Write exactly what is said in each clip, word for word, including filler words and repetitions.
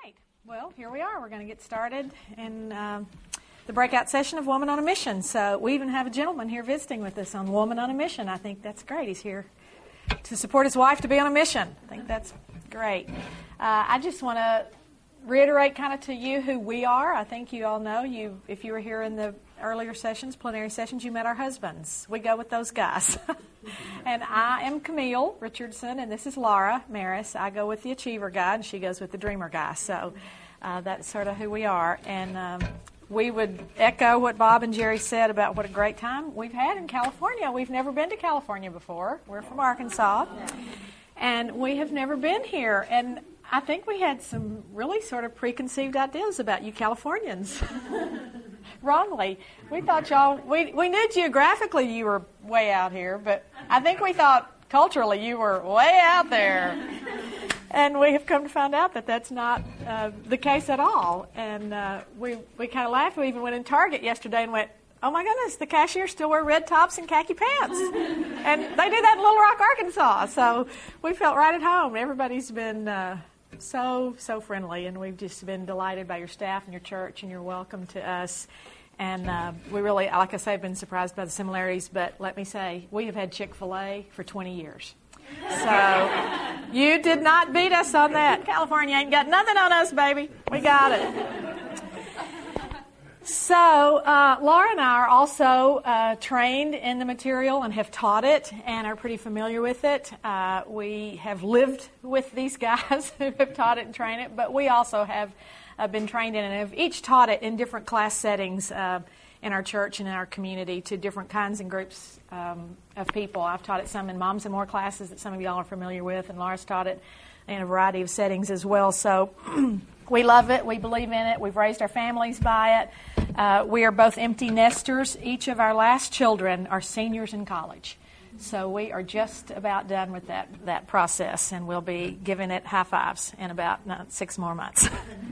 right. Well, here we are. We're going to get started in um, the breakout session of Woman on a Mission. So we even have a gentleman here visiting with us on Woman on a Mission. I think that's great. He's here to support his wife to be on a mission. I think that's great. Uh, I just want to reiterate kind of to you who we are. I think you all know. You, if you were here in the earlier sessions, plenary sessions, you met our husbands. We go with those guys. And I am Camille Richardson, and this is Laura Maris. I go with the Achiever guy, and she goes with the Dreamer guy. So uh, that's sort of who we are. And um, we would echo what Bob and Jerry said about what a great time we've had in California. We've never been to California before. We're from Arkansas. And we have never been here. And I think we had some really sort of preconceived ideas about you Californians. Wrongly. We thought y'all, we, we knew geographically you were way out here, but I think we thought culturally you were way out there. And we have come to find out that that's not uh, the case at all. And uh, we, we kind of laughed. We even went in Target yesterday and went, oh my goodness, the cashiers still wear red tops and khaki pants. And they do that in Little Rock, Arkansas. So we felt right at home. Everybody's been uh, so, so friendly, and we've just been delighted by your staff and your church and your welcome to us. And uh, we really, like I say, have been surprised by the similarities, but let me say, we have had Chick-fil-A for twenty years. So you did not beat us on that. California ain't got nothing on us, baby. We got it. So uh, Laura and I are also uh, trained in the material and have taught it and are pretty familiar with it. Uh, we have lived with these guys who have taught it and trained it, but we also have uh, been trained in it and have each taught it in different class settings uh, in our church and in our community to different kinds and groups um, of people. I've taught it some in Moms and More classes that some of y'all are familiar with, and Laura's taught it in a variety of settings as well. So we love it. We believe in it. We've raised our families by it. Uh, we are both empty nesters. Each of our last children are seniors in college. So we are just about done with that, that process, and we'll be giving it high fives in about no, six more months.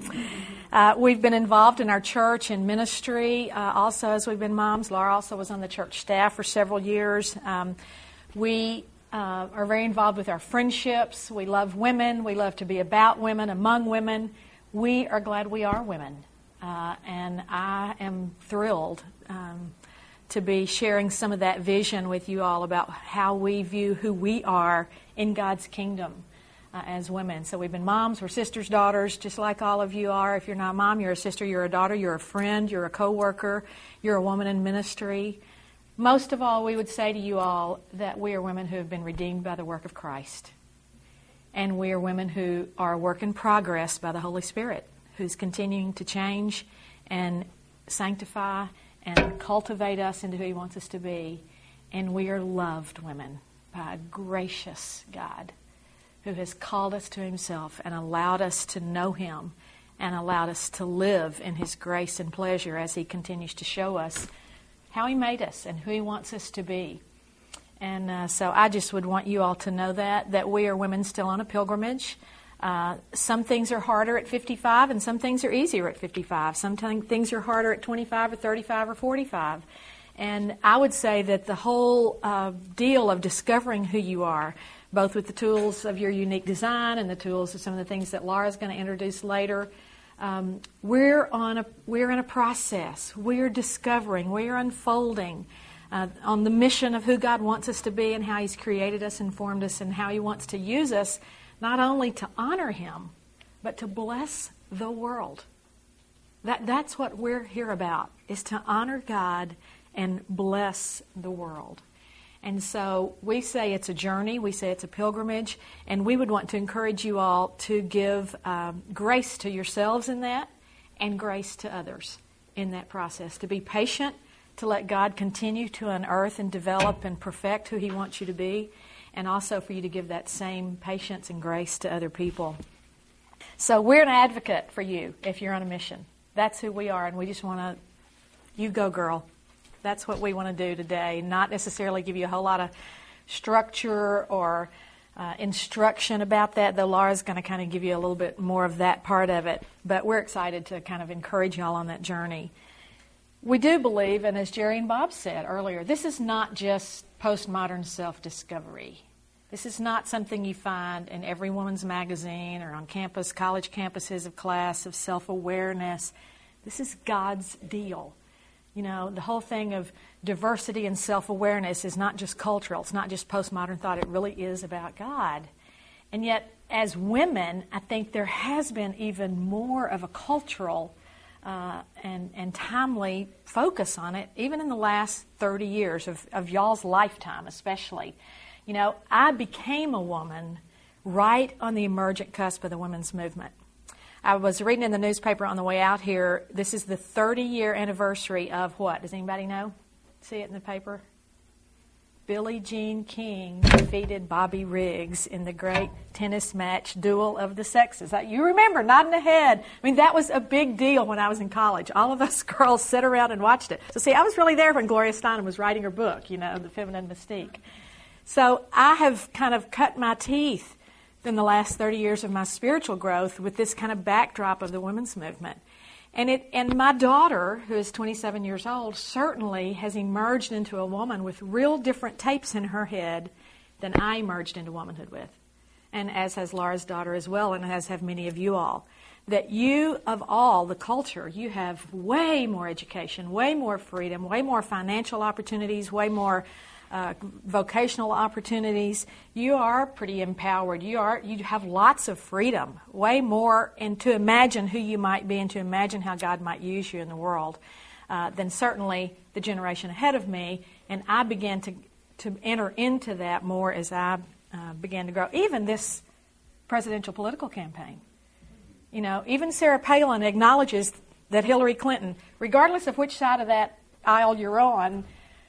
uh, we've been involved in our church and ministry uh, also as we've been moms. Laura also was on the church staff for several years. Um, we uh, are very involved with our friendships. We love women. We love to be about women, among women. We are glad we are women. Uh, and I am thrilled um, to be sharing some of that vision with you all about how we view who we are in God's kingdom uh, as women. So we've been moms, we're sisters, daughters, just like all of you are. If you're not a mom, you're a sister, you're a daughter, you're a friend, you're a co-worker, you're a woman in ministry. Most of all, we would say to you all that we are women who have been redeemed by the work of Christ. And we are women who are a work in progress by the Holy Spirit, who's continuing to change and sanctify and cultivate us into who He wants us to be. And we are loved women by a gracious God who has called us to Himself and allowed us to know Him and allowed us to live in His grace and pleasure as He continues to show us how He made us and who He wants us to be. And uh, so I just would want you all to know that, that we are women still on a pilgrimage. Uh, some things are harder at fifty-five and some things are easier at fifty-five. Some things are harder at twenty-five or thirty-five or forty-five. And I would say that the whole uh, deal of discovering who you are, both with the tools of your unique design and the tools of some of the things that Laura's going to introduce later, um, we're on a we're in a process. We're discovering, we're unfolding uh, on the mission of who God wants us to be and how He's created us and formed us and how He wants to use us, not only to honor Him, but to bless the world. That, that's what we're here about, is to honor God and bless the world. And so we say it's a journey, we say it's a pilgrimage, and we would want to encourage you all to give um, grace to yourselves in that and grace to others in that process. To be patient, to let God continue to unearth and develop and perfect who He wants you to be, and also for you to give that same patience and grace to other people. So we're an advocate for you if you're on a mission. That's who we are, and we just want to, you go, girl. That's what we want to do today, not necessarily give you a whole lot of structure or uh, instruction about that, though Laura's going to kind of give you a little bit more of that part of it. But we're excited to kind of encourage y'all on that journey. We do believe, and as Jerry and Bob said earlier, this is not just postmodern self-discovery. This is not something you find in every woman's magazine or on campus, college campuses of class of self-awareness. This is God's deal. You know, the whole thing of diversity and self-awareness is not just cultural. It's not just postmodern thought. It really is about God. And yet, as women, I think there has been even more of a cultural uh, and, and timely focus on it, even in the last thirty years of, of y'all's lifetime especially. You know, I became a woman right on the emergent cusp of the women's movement. I was reading in the newspaper on the way out here, this is the thirty-year anniversary of what? Does anybody know? See it in the paper? Billie Jean King defeated Bobby Riggs in the great tennis match Duel of the Sexes. You remember, nodding the head. I mean, that was a big deal when I was in college. All of us girls sat around and watched it. So see, I was really there when Gloria Steinem was writing her book, you know, The Feminine Mystique. So I have kind of cut my teeth in the last thirty years of my spiritual growth with this kind of backdrop of the women's movement. And it, and my daughter, who is twenty-seven years old, certainly has emerged into a woman with real different tapes in her head than I emerged into womanhood with. And as has Laura's daughter as well, and as have many of you all. That you, of all, the culture, you have way more education, way more freedom, way more financial opportunities, way more Uh, vocational opportunities. You are pretty empowered. You are. You have lots of freedom, way more, and to imagine who you might be and to imagine how God might use you in the world uh, than certainly the generation ahead of me. And I began to to enter into that more as I uh, began to grow. Even this presidential political campaign. You know, even Sarah Palin acknowledges that Hillary Clinton, regardless of which side of that aisle you're on,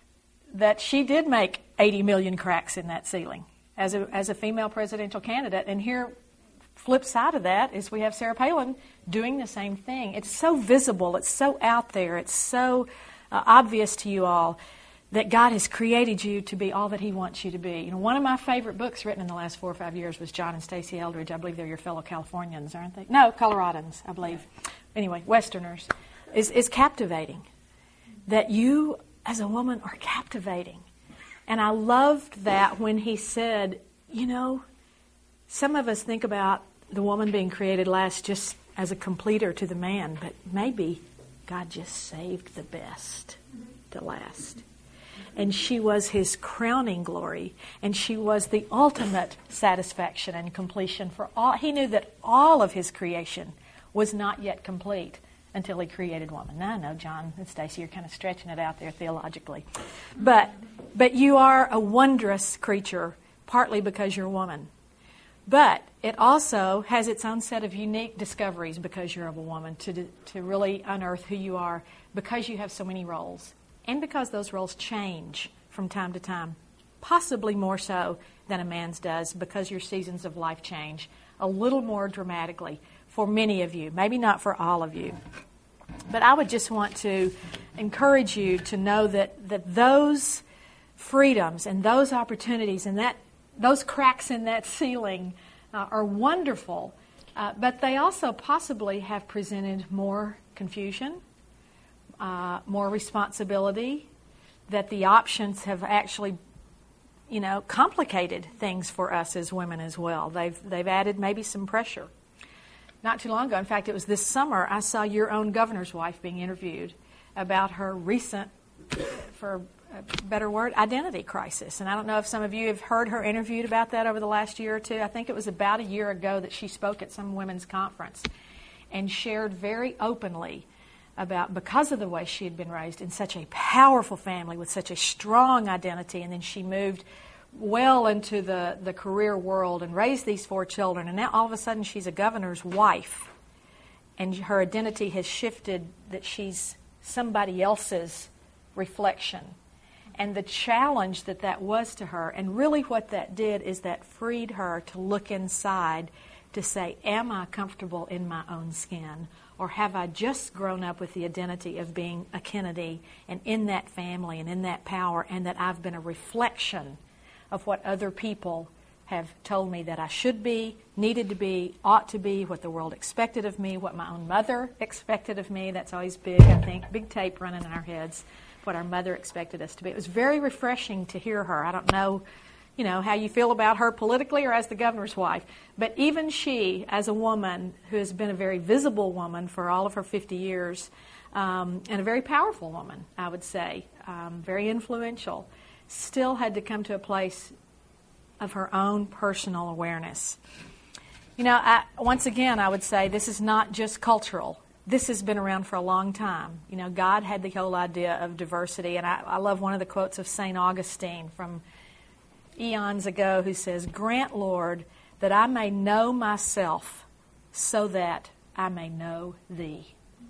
that she did make eighty million cracks in that ceiling as a as a female presidential candidate. And here, flip side of that is we have Sarah Palin doing the same thing. It's so visible. It's so out there. It's so uh, obvious to you all that God has created you to be all that He wants you to be. You know, one of my favorite books written in the last four or five years was John and Stacey Eldridge. I believe they're your fellow Californians, aren't they? No, Coloradans, I believe. Anyway, Westerners. Is is captivating. That you as a woman are captivating. And I loved that when he said, you know, some of us think about the woman being created last just as a completer to the man, but maybe God just saved the best to last. And she was His crowning glory, and she was the ultimate satisfaction and completion for all. He knew that all of His creation was not yet complete until He created woman. Now I know, John and Stacey, you're kind of stretching it out there theologically. But but you are a wondrous creature, partly because you're a woman. But it also has its own set of unique discoveries because you're of a woman to to really unearth who you are, because you have so many roles. And because those roles change from time to time, possibly more so than a man's does, because your seasons of life change a little more dramatically for many of you, maybe not for all of you. But I would just want to encourage you to know that, that those freedoms and those opportunities and that those cracks in that ceiling uh, are wonderful, uh, but they also possibly have presented more confusion, uh, more responsibility, that the options have actually, you know, complicated things for us as women as well. They've they've added maybe some pressure. Not too long ago, in fact, it was this summer, I saw your own governor's wife being interviewed about her recent, for a better word, identity crisis. And I don't know if some of you have heard her interviewed about that over the last year or two. I think it was about a year ago that she spoke at some women's conference and shared very openly about, because of the way she had been raised in such a powerful family with such a strong identity, and then she moved well into the, the career world and raised these four children, and now all of a sudden she's a governor's wife, and her identity has shifted that she's somebody else's reflection. And the challenge that that was to her, and really what that did is that freed her to look inside to say, am I comfortable in my own skin? Or have I just grown up with the identity of being a Kennedy and in that family and in that power, and that I've been a reflection of what other people have told me that I should be, needed to be, ought to be, what the world expected of me, what my own mother expected of me. That's always big, I think, big tape running in our heads, what our mother expected us to be. It was very refreshing to hear her. I don't know, you know, how you feel about her politically or as the governor's wife. But even she, as a woman who has been a very visible woman for all of her fifty years, um, and a very powerful woman, I would say, um, very influential, still had to come to a place of her own personal awareness. You know, I, once again, I would say this is not just cultural. This has been around for a long time. You know, God had the whole idea of diversity, and I, I love one of the quotes of Saint Augustine from eons ago who says, "Grant, Lord, that I may know myself so that I may know Thee."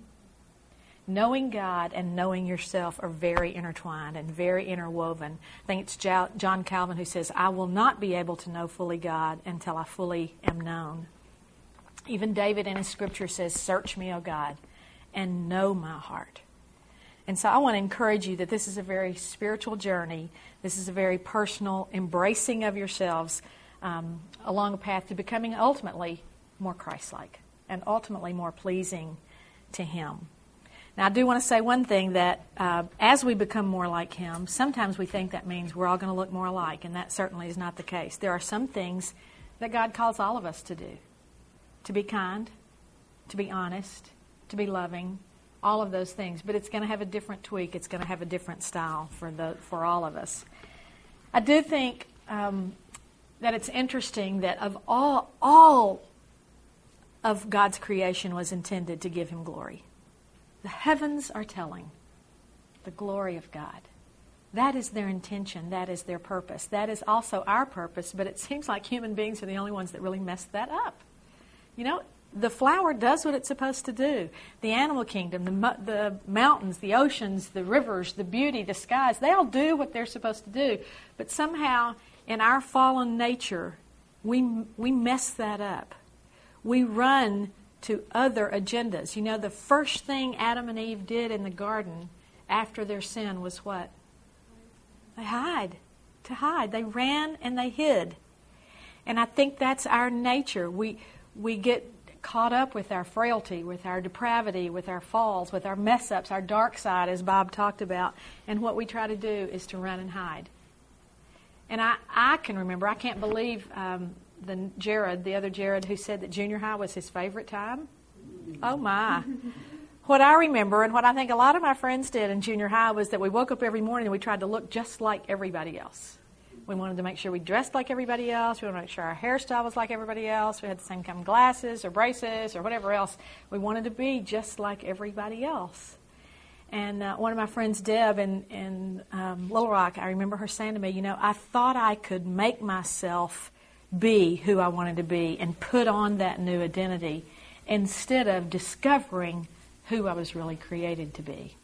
Knowing God and knowing yourself are very intertwined and very interwoven. I think it's John Calvin who says, "I will not be able to know fully God until I fully am known." Even David in his scripture says, "Search me, O God, and know my heart." And so I want to encourage you that this is a very spiritual journey. This is a very personal embracing of yourselves um, along a path to becoming ultimately more Christ-like and ultimately more pleasing to Him. Now, I do want to say one thing, that uh, as we become more like Him, sometimes we think that means we're all going to look more alike, and that certainly is not the case. There are some things that God calls all of us to do. To be kind, to be honest, to be loving, all of those things. But it's going to have a different tweak. It's going to have a different style for the for all of us. I do think um, that it's interesting that of all all of God's creation was intended to give Him glory. The heavens are telling the glory of God. That is their intention. That is their purpose. That is also our purpose, but it seems like human beings are the only ones that really mess that up. You know, the flower does what it's supposed to do. The animal kingdom, the, the mountains, the oceans, the rivers, the beauty, the skies, they all do what they're supposed to do. But somehow, in our fallen nature, we we mess that up. We run to other agendas. You know, the first thing Adam and Eve did in the garden after their sin was what? They hide. To hide. They ran and they hid. And I think that's our nature. We we get caught up with our frailty, with our depravity, with our falls, with our mess-ups, our dark side, as Bob talked about. And what we try to do is to run and hide. And I, I can remember, I can't believe um, the Jared, the other Jared, who said that junior high was his favorite time. Oh, my. What I remember, and what I think a lot of my friends did in junior high, was that we woke up every morning and we tried to look just like everybody else. We wanted to make sure we dressed like everybody else. We wanted to make sure our hairstyle was like everybody else. We had the same kind of glasses or braces or whatever else. We wanted to be just like everybody else. And uh, one of my friends, Deb, in, in um, Little Rock, I remember her saying to me, you know, I thought I could make myself be who I wanted to be and put on that new identity instead of discovering who I was really created to be.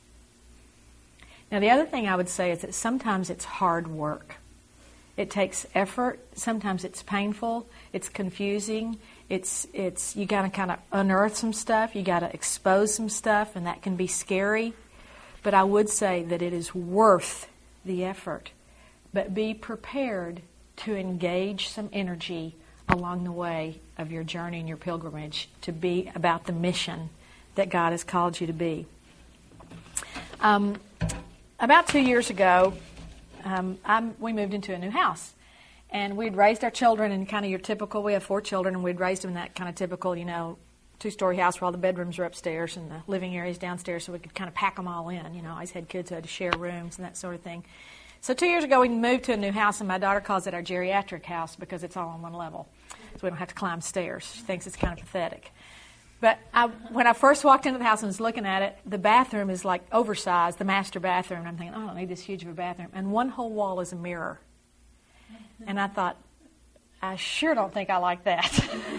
Now, the other thing I would say is that sometimes it's hard work. It takes effort. Sometimes it's painful. It's confusing. It's it's you got to kind of unearth some stuff. You got to expose some stuff, and that can be scary. But I would say that it is worth the effort. But be prepared to engage some energy along the way of your journey and your pilgrimage to be about the mission that God has called you to be. Um, about two years ago, Um, I'm, we moved into a new house, and we'd raised our children in kind of your typical, we have four children, and we'd raised them in that kind of typical, you know, two-story house where all the bedrooms are upstairs and the living areas downstairs, so we could kind of pack them all in. You know, I always had kids who had to share rooms and that sort of thing. So two years ago, we moved to a new house, and my daughter calls it our geriatric house because it's all on one level, so we don't have to climb stairs. She thinks it's kind of pathetic. But I, when I first walked into the house and was looking at it, the bathroom is like oversized, the master bathroom. And I'm thinking, oh, I don't need this huge of a bathroom. And one whole wall is a mirror. And I thought, I sure don't think I like that.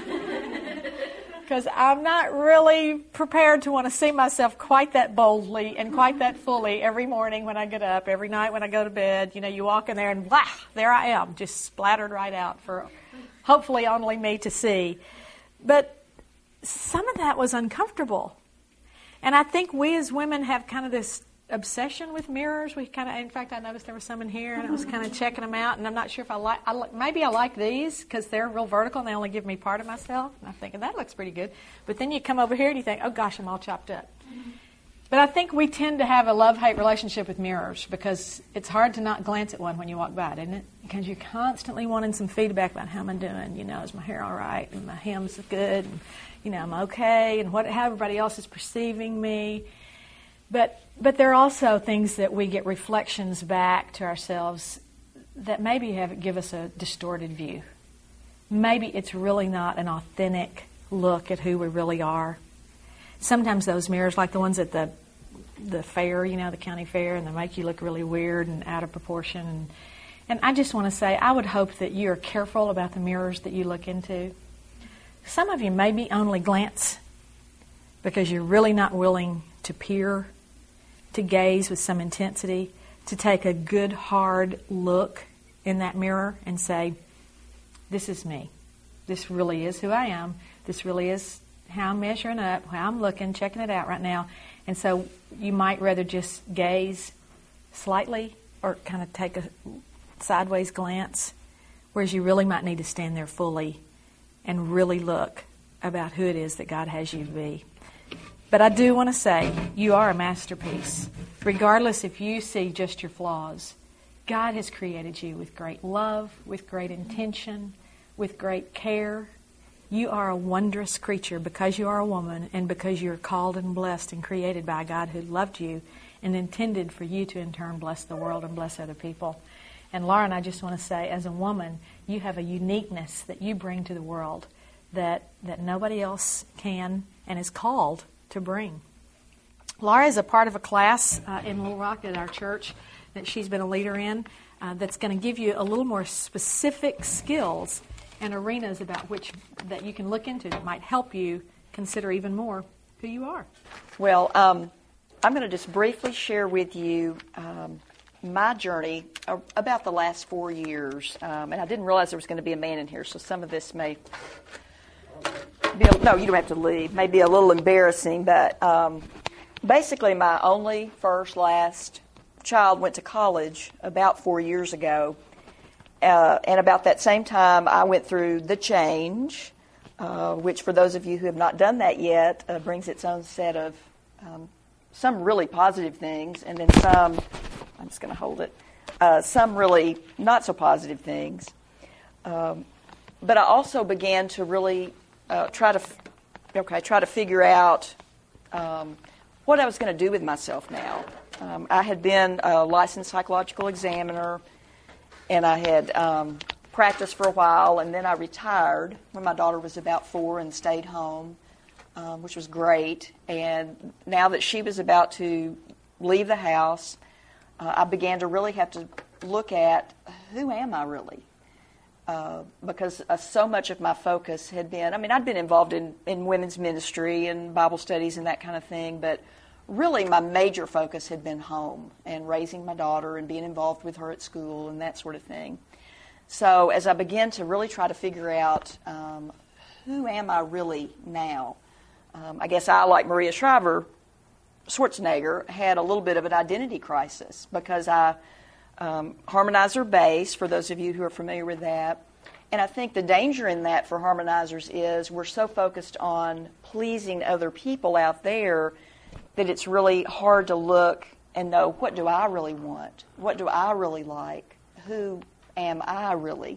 Because I'm not really prepared to want to see myself quite that boldly and quite that fully every morning when I get up, every night when I go to bed. You know, you walk in there and, blah, there I am, just splattered right out for hopefully only me to see. But some of that was uncomfortable. And I think we as women have kind of this obsession with mirrors. We kind of, in fact, I noticed there was some in here, and I was kind of checking them out, and I'm not sure if I like, I like maybe I like these because they're real vertical and they only give me part of myself. And I'm thinking, that looks pretty good. But then you come over here and you think, oh gosh, I'm all chopped up. But I think we tend to have a love-hate relationship with mirrors because it's hard to not glance at one when you walk by it, isn't it? Because you're constantly wanting some feedback about how am I doing? You know, is my hair all right? And my hem's good? And, you know, I'm okay? And what, how everybody else is perceiving me. But but there are also things that we get reflections back to ourselves that maybe have give us a distorted view. Maybe it's really not an authentic look at who we really are. Sometimes those mirrors, like the ones at the the fair, you know, the county fair, and they make you look really weird and out of proportion. And, and I just want to say, I would hope that you're careful about the mirrors that you look into. Some of you maybe only glance because you're really not willing to peer, to gaze with some intensity, to take a good, hard look in that mirror and say, this is me. This really is who I am. This really is how I'm measuring up, how I'm looking, checking it out right now. And so you might rather just gaze slightly or kind of take a sideways glance, whereas you really might need to stand there fully and really look about who it is that God has you to be. But I do want to say, you are a masterpiece. Regardless if you see just your flaws, God has created you with great love, with great intention, with great care. You are a wondrous creature because you are a woman and because you're called and blessed and created by God who loved you and intended for you to in turn bless the world and bless other people. And Lauren, I just want to say, as a woman, you have a uniqueness that you bring to the world that, that nobody else can and is called to bring. Laura is a part of a class uh, in Little Rock at our church that she's been a leader in uh, that's going to give you a little more specific skills and arenas about which that you can look into that might help you consider even more who you are. Well, um, I'm going to just briefly share with you um, my journey uh, about the last four years. Um, and I didn't realize there was going to be a man in here, so some of this may be, a, no, you don't have to leave, may be a little embarrassing, but um, basically my only first, last child went to college about four years ago. Uh, and about that same time, I went through the change, uh, which for those of you who have not done that yet, uh, brings its own set of um, some really positive things, and then some, I'm just going to hold it, uh, some really not so positive things. Um, but I also began to really uh, try to, okay, try to figure out um, what I was going to do with myself now. Um, I had been a licensed psychological examiner, and I had um, practiced for a while, and then I retired when my daughter was about four and stayed home, um, which was great. And now that she was about to leave the house, uh, I began to really have to look at, who am I really? Uh, because uh, so much of my focus had been, I mean, I'd been involved in, in women's ministry and Bible studies and that kind of thing, but really my major focus had been home and raising my daughter and being involved with her at school and that sort of thing. So as I began to really try to figure out um, who am I really now, um, I guess I, like Maria Shriver Schwarzenegger, had a little bit of an identity crisis because I um, harmonizer base, for those of you who are familiar with that. And I think the danger in that for harmonizers is we're so focused on pleasing other people out there that it's really hard to look and know, what do I really want? What do I really like? Who am I really?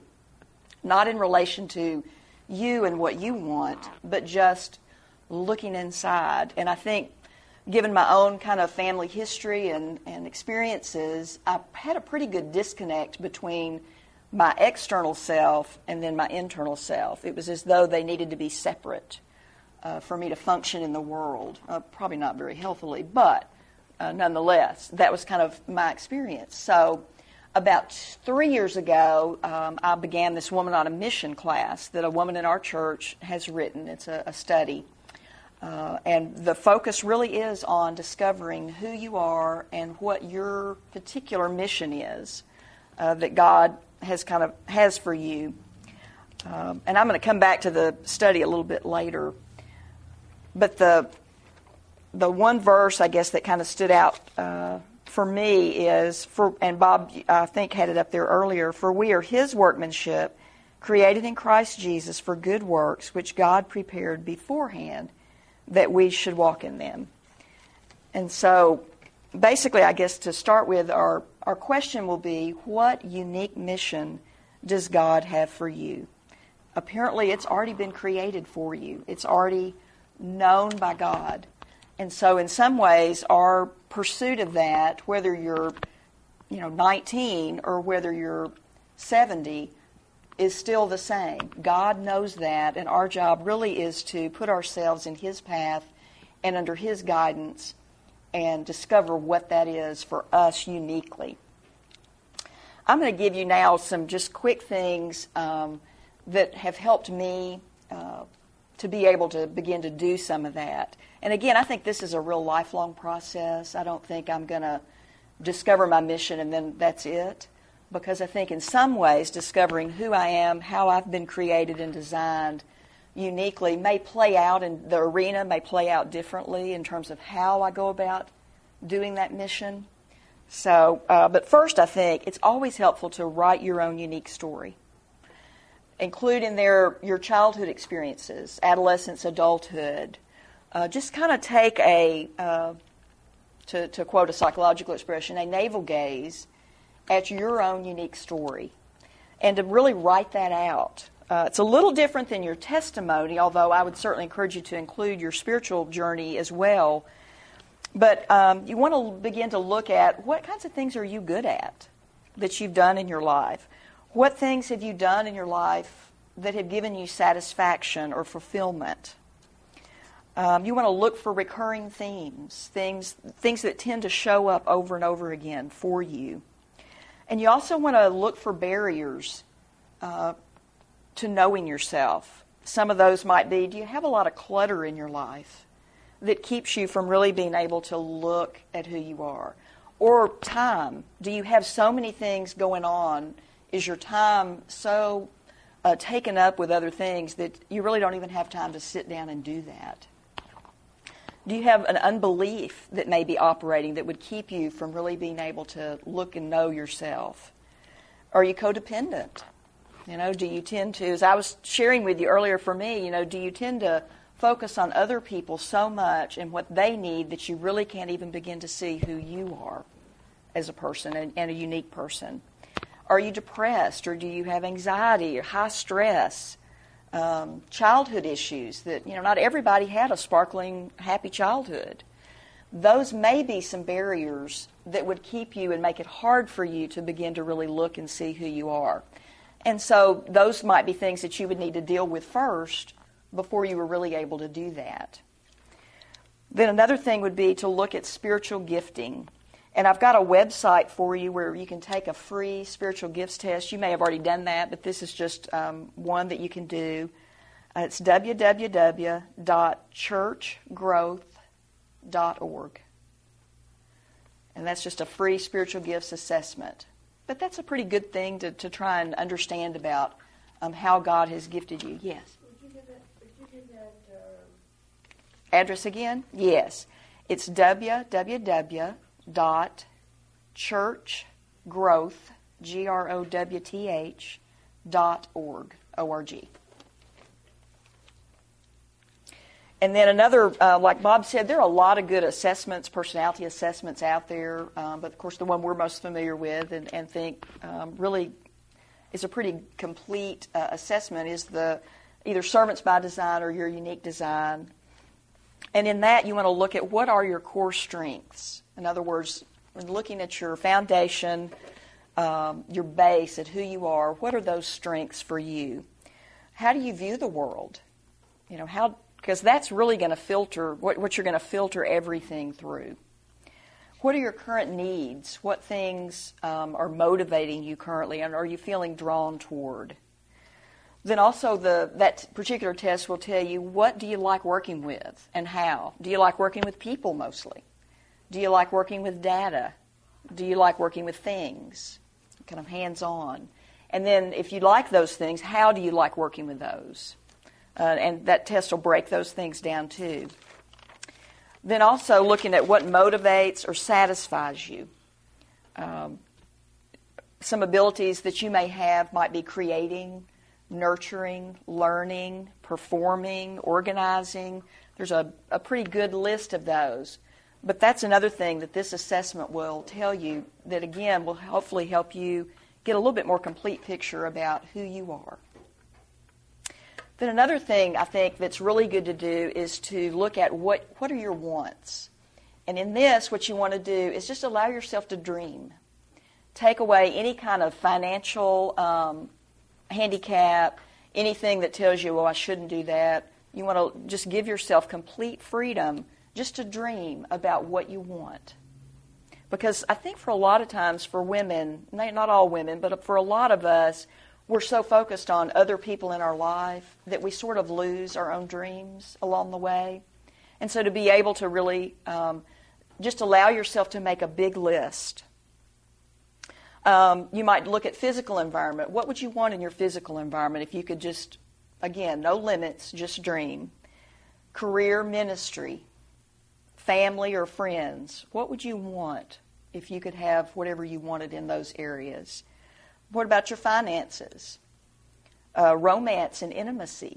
Not in relation to you and what you want, but just looking inside. And I think, given my own kind of family history and, and experiences, I had a pretty good disconnect between my external self and then my internal self. It was as though they needed to be separate. Uh, for me to function in the world, uh, probably not very healthily, but uh, nonetheless, that was kind of my experience. So about three years ago, um, I began this Woman on a Mission class that a woman in our church has written. It's a, a study. Uh, and the focus really is on discovering who you are and what your particular mission is uh, that God has kind of has for you. Um, and I'm going to come back to the study a little bit later. But the the one verse, I guess, that kind of stood out uh, for me is, for, and Bob, I think, had it up there earlier, for we are His workmanship, created in Christ Jesus for good works, which God prepared beforehand that we should walk in them. And so basically, I guess to start with, our, our question will be, what unique mission does God have for you? Apparently, it's already been created for you. It's already known by God. And so in some ways, our pursuit of that, whether you're you know, nineteen or whether you're seventy, is still the same. God knows that, and our job really is to put ourselves in His path and under His guidance and discover what that is for us uniquely. I'm going to give you now some just quick things um, that have helped me uh, to be able to begin to do some of that. And again, I think this is a real lifelong process. I don't think I'm going to discover my mission and then that's it. Because I think in some ways discovering who I am, how I've been created and designed uniquely may play out, in the arena may play out differently in terms of how I go about doing that mission. So, uh, but first I think it's always helpful to write your own unique story. Include in there your childhood experiences, adolescence, adulthood. Uh, just kind of take a, uh, to, to quote a psychological expression, a navel gaze at your own unique story, and to really write that out. Uh, it's a little different than your testimony, although I would certainly encourage you to include your spiritual journey as well. But um, you want to begin to look at what kinds of things are you good at that you've done in your life? What things have you done in your life that have given you satisfaction or fulfillment? Um, you want to look for recurring themes, things, things that tend to show up over and over again for you. And you also want to look for barriers uh, to knowing yourself. Some of those might be, do you have a lot of clutter in your life that keeps you from really being able to look at who you are? Or time. Do you have so many things going on? Is your time so uh, taken up with other things that you really don't even have time to sit down and do that? Do you have an unbelief that may be operating that would keep you from really being able to look and know yourself? Are you codependent? You know, do you tend to, as I was sharing with you earlier for me, you know, do you tend to focus on other people so much and what they need that you really can't even begin to see who you are as a person and, and a unique person? Are you depressed, or do you have anxiety or high stress? Um, childhood issues that, you know, not everybody had a sparkling, happy childhood. Those may be some barriers that would keep you and make it hard for you to begin to really look and see who you are. And so those might be things that you would need to deal with first before you were really able to do that. Then another thing would be to look at spiritual gifting. And I've got a website for you where you can take a free spiritual gifts test. You may have already done that, but this is just um, one that you can do. Uh, it's w w w dot church growth dot org. And that's just a free spiritual gifts assessment. But that's a pretty good thing to, to try and understand about um, how God has gifted you. Yes? Would you give that, would you give that uh... address again? Yes. It's w w w dot church growth, G R O W T H, dot org, O R G. And then another, uh, like Bob said, there are a lot of good assessments, personality assessments out there, um, but of course the one we're most familiar with and, and think um, really is a pretty complete uh, assessment is the either Servants by Design or Your Unique Design. And in that you want to look at what are your core strengths. In other words, when looking at your foundation, um, your base, at who you are, what are those strengths for you? How do you view the world? You know, how, because that's really going to filter, what, what you're going to filter everything through. What are your current needs? What things um, are motivating you currently, and are you feeling drawn toward? Then also the that particular test will tell you, what do you like working with and how? Do you like working with people mostly? Do you like working with data? Do you like working with things? Kind of hands-on. And then if you like those things, how do you like working with those? Uh, and that test will break those things down too. Then also looking at what motivates or satisfies you. Um, some abilities that you may have might be creating, nurturing, learning, performing, organizing. There's a, a pretty good list of those. but that's another thing that this assessment will tell you that, again, will hopefully help you get a little bit more complete picture about who you are. Then another thing I think that's really good to do is to look at what, what are your wants. And in this, what you want to do is just allow yourself to dream. Take away any kind of financial um, handicap, anything that tells you, well, I shouldn't do that. You want to just give yourself complete freedom just to dream about what you want. Because I think for a lot of times for women, not all women, but for a lot of us, we're so focused on other people in our life that we sort of lose our own dreams along the way. And so to be able to really um, just allow yourself to make a big list. Um, you might look at physical environment. What would you want in your physical environment if you could just, again, no limits, just dream? Career, ministry, family or friends. What would you want if you could have whatever you wanted in those areas? What about your finances? Uh, romance and intimacy.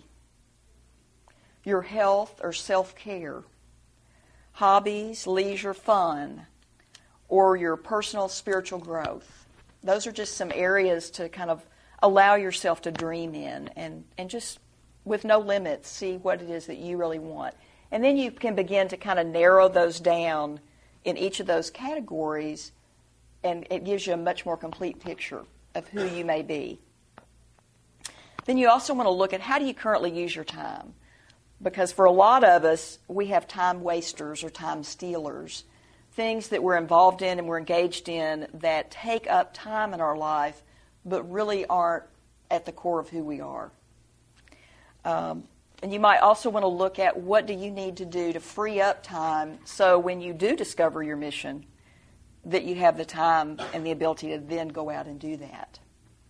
Your health or self-care. Hobbies, leisure, fun. Or your personal spiritual growth. Those are just some areas to kind of allow yourself to dream in and, and just with no limits see what it is that you really want. And then you can begin to kind of narrow those down in each of those categories, and it gives you a much more complete picture of who you may be. Then you also want to look at how do you currently use your time? Because for a lot of us, we have time wasters or time stealers, things that we're involved in and we're engaged in that take up time in our life but really aren't at the core of who we are. Um, And you might also want to look at what do you need to do to free up time so when you do discover your mission, that you have the time and the ability to then go out and do that.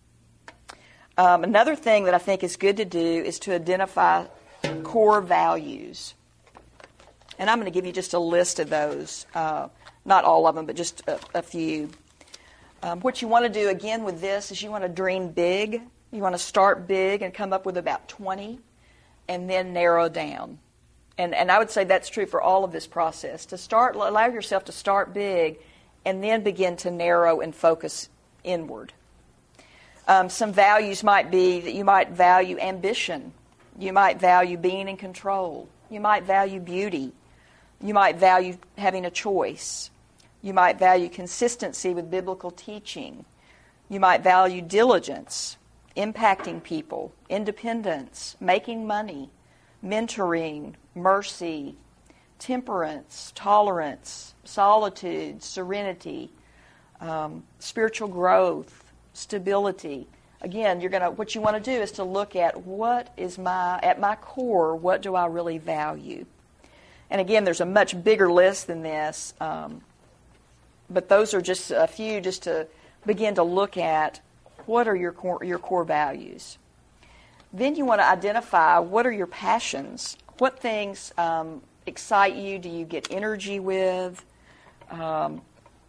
Um, another thing that I think is good to do is to identify core values. And I'm going to give you just a list of those. Uh, not all of them, but just a, a few. Um, what you want to do, again, with this is you want to dream big. You want to start big and come up with about twenty. And then narrow down. And and I would say that's true for all of this process. To start, allow yourself to start big and then begin to narrow and focus inward. Um, some values might be that you might value ambition. You might value being in control. You might value beauty. You might value having a choice. You might value consistency with biblical teaching. You might value diligence, impacting people, independence, making money, mentoring, mercy, temperance, tolerance, solitude, serenity, um, spiritual growth, stability. Again, you're gonna. What you want to do is to look at what is my at my core. What do I really value? And again, there's a much bigger list than this, um, but those are just a few, just to begin to look at what are your core, your core values. Then you want to identify what are your passions. What things um, excite you? Do you get energy with? Um,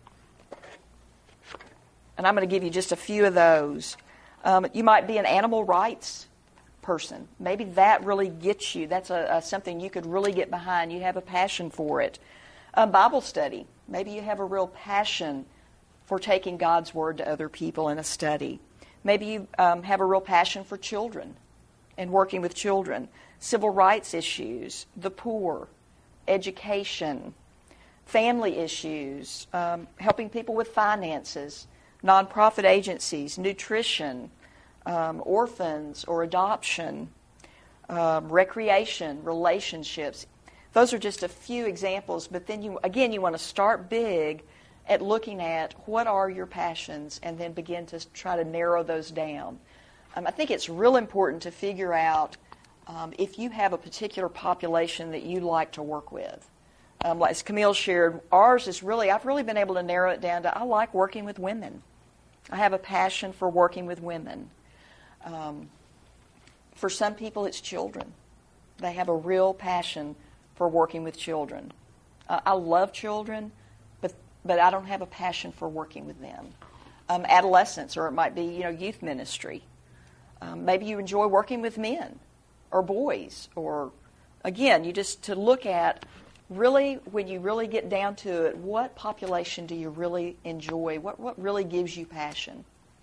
and I'm going to give you just a few of those. Um, you might be an animal rights person. Maybe that really gets you. That's a, a, something you could really get behind. You have a passion for it. Um, Bible study. Maybe you have a real passion for taking God's Word to other people in a study. Maybe you um, have a real passion for children and working with children. Civil rights issues, the poor, education, family issues, um, helping people with finances, nonprofit agencies, nutrition, um, orphans or adoption, um, recreation, relationships. Those are just a few examples, but then you again you want to start big at looking at what are your passions and then begin to try to narrow those down. Um, I think it's real important to figure out um, if you have a particular population that you like to work with. Um, as Camille shared, ours is really, I've really been able to narrow it down to I like working with women. I have a passion for working with women. Um, for some people, it's children. They have a real passion for working with children. Uh, I love children, but but I don't have a passion for working with them. Um, adolescents, or it might be you know youth ministry. Um, maybe you enjoy working with men or boys, or again, you just to look at really, when you really get down to it, what population do you really enjoy? What, what really gives you passion?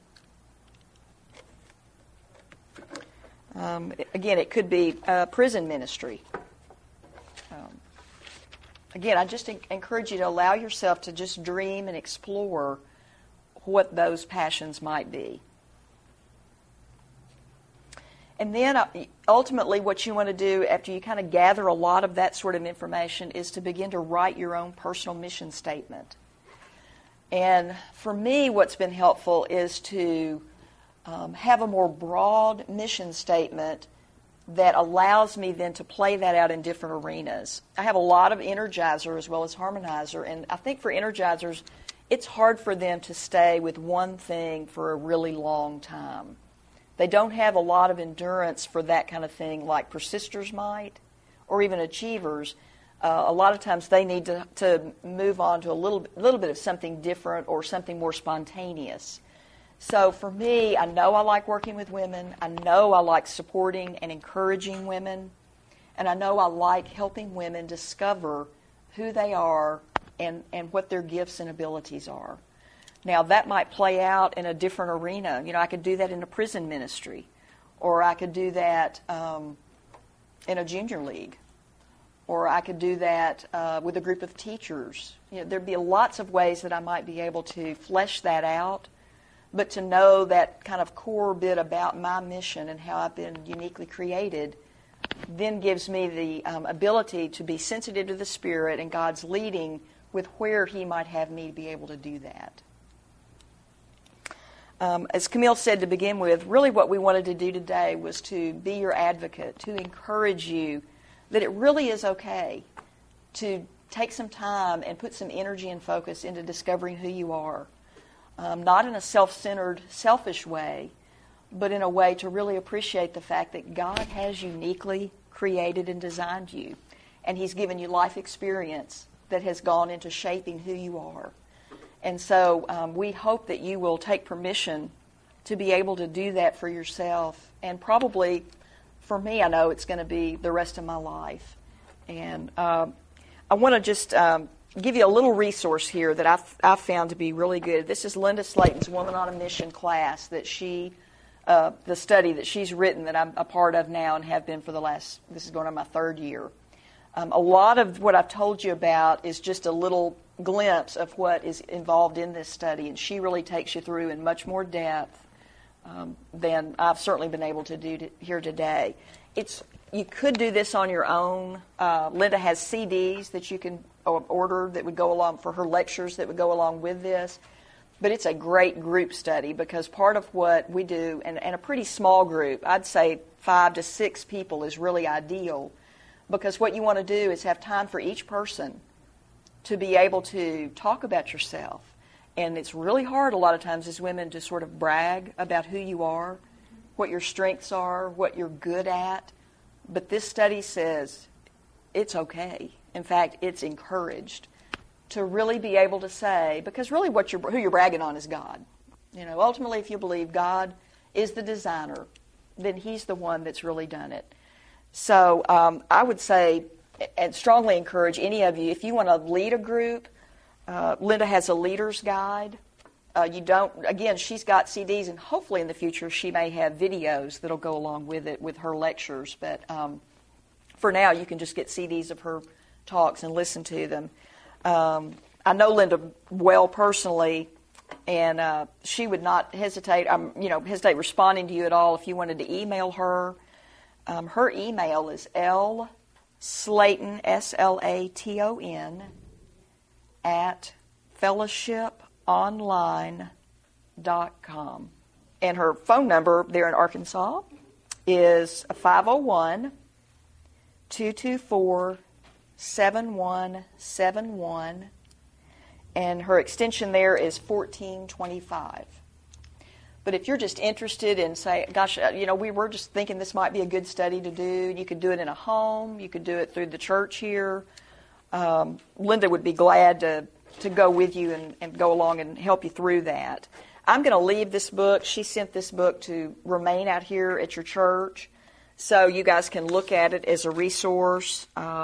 Um, again, it could be uh, prison ministry. Um, again, I just en- encourage you to allow yourself to just dream and explore what those passions might be. And then uh, ultimately what you want to do after you kind of gather a lot of that sort of information is to begin to write your own personal mission statement. And for me, what's been helpful is to um, have a more broad mission statement that allows me then to play that out in different arenas. I have a lot of Energizer as well as Harmonizer, and I think for Energizers, it's hard for them to stay with one thing for a really long time. They don't have a lot of endurance for that kind of thing like persisters might, or even achievers. Uh, a lot of times they need to, to move on to a little, little bit of something different or something more spontaneous. So for me, I know I like working with women. I know I like supporting and encouraging women. And I know I like helping women discover who they are and, and what their gifts and abilities are. Now, that might play out in a different arena. You know, I could do that in a prison ministry, or I could do that um, in a junior league, or I could do that uh, with a group of teachers. You know, there'd be lots of ways that I might be able to flesh that out, but to know that kind of core bit about my mission and how I've been uniquely created then gives me the um, ability to be sensitive to the Spirit and God's leading with where He might have me to be able to do that. Um, as Camille said to begin with, really what we wanted to do today was to be your advocate, to encourage you that it really is okay to take some time and put some energy and focus into discovering who you are. Um, not in a self-centered, selfish way, but in a way to really appreciate the fact that God has uniquely created and designed you, and He's given you life experience that has gone into shaping who you are. And so um, we hope that you will take permission to be able to do that for yourself. And probably, for me, I know it's going to be the rest of my life. And uh, I want to just um, give you a little resource here that I've, I've found to be really good. This is Linda Slayton's Woman on a Mission class that she, uh, the study that she's written that I'm a part of now and have been for the last, this is going on my third year. Um, a lot of what I've told you about is just a little glimpse of what is involved in this study, and she really takes you through in much more depth um, than I've certainly been able to do to, here today. It's you could do this on your own. Uh, Linda has C Ds that you can order that would go along for her lectures that would go along with this, but it's a great group study because part of what we do, and, and a pretty small group, I'd say five to six people is really ideal, because what you want to do is have time for each person to be able to talk about yourself. And it's really hard a lot of times as women to sort of brag about who you are, what your strengths are, what you're good at. But this study says it's okay. In fact, it's encouraged to really be able to say, because really what you're, who you're bragging on is God. You know, ultimately, if you believe God is the designer, then He's the one that's really done it. So um, I would say and strongly encourage any of you, if you want to lead a group, uh, Linda has a leader's guide. Uh, you don't, again, she's got C Ds, and hopefully in the future she may have videos that'll go along with it, with her lectures. But um, for now, you can just get C Ds of her talks and listen to them. Um, I know Linda well personally, and uh, she would not hesitate, um, you know, hesitate responding to you at all if you wanted to email her. Um, her email is L. Slayton, S L A T O N, at fellowship online dot com. And her phone number there in Arkansas is five oh one, two two four, seven one seven one. And her extension there is fourteen twenty-five. But if you're just interested in, say, gosh, you know, we were just thinking this might be a good study to do. You could do it in a home. You could do it through the church here. Um, Linda would be glad to, to go with you and, and go along and help you through that. I'm going to leave this book. She sent this book to remain out here at your church, so you guys can look at it as a resource. Uh,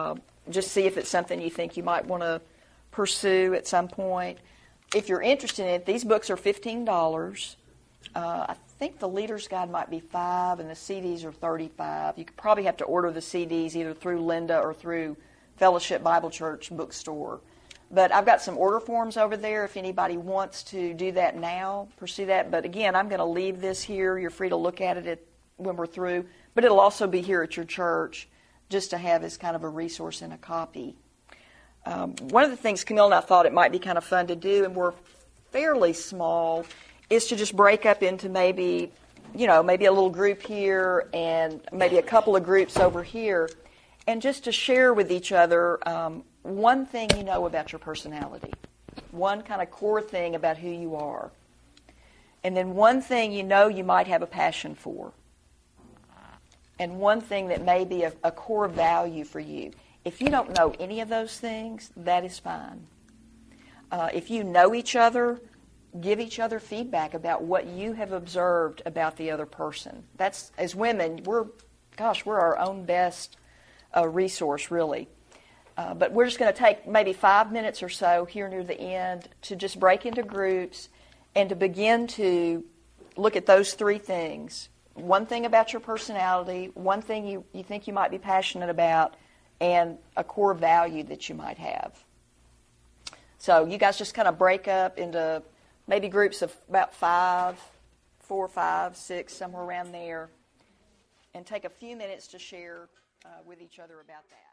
just see if it's something you think you might want to pursue at some point. If you're interested in it, these books are fifteen dollars. Uh, I think the Leader's Guide might be five, and the C Ds are thirty-five dollars. You could probably have to order the C Ds either through Linda or through Fellowship Bible Church bookstore. But I've got some order forms over there if anybody wants to do that now, pursue that. But again, I'm going to leave this here. You're free to look at it at, when we're through. But it'll also be here at your church just to have as kind of a resource and a copy. Um, one of the things Camille and I thought it might be kind of fun to do, and we're fairly small, is to just break up into maybe, you know, maybe a little group here and maybe a couple of groups over here, and just to share with each other um, one thing you know about your personality, one kind of core thing about who you are, and then one thing you know you might have a passion for, and one thing that may be a, a core value for you. If you don't know any of those things, that is fine. Uh, if you know each other, give each other feedback about what you have observed about the other person. That's, as women, we're, gosh, we're our own best uh, resource, really. Uh, but we're just going to take maybe five minutes or so here near the end to just break into groups and to begin to look at those three things. One thing about your personality, one thing you, you think you might be passionate about, and a core value that you might have. So you guys just kind of break up into maybe groups of about five, four, five, six, somewhere around there, and take a few minutes to share uh, with each other about that.